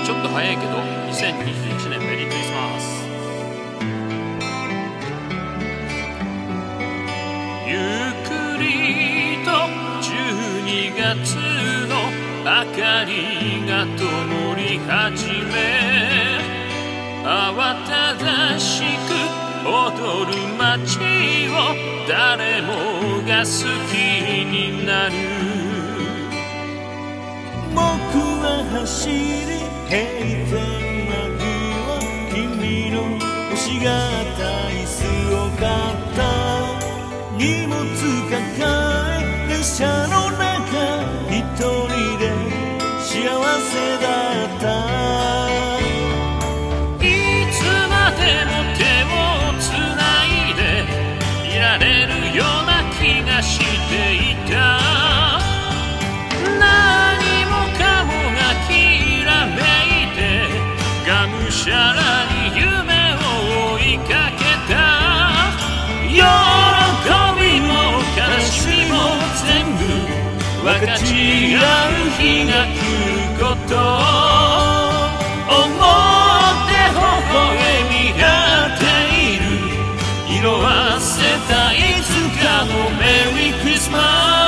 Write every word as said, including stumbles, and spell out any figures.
ちょっと早いけどにせんにじゅういちねんメリークリスマス。ゆっくりとじゅうにがつの明かりが灯り始め、慌ただしく踊る街を誰もが好きになる。 僕は走り平然な日は君の欲しがった椅子を買った。荷物抱え電車の中一人で幸せだった。 いつまでも手をつないでいられるような気がしていた。何もかもがきらめいてがむしゃらに夢を追いかけた。喜びも悲しみも全部分かち合う日が来ることを思って微笑み合っている。色あせたいつかのメリークリスマス。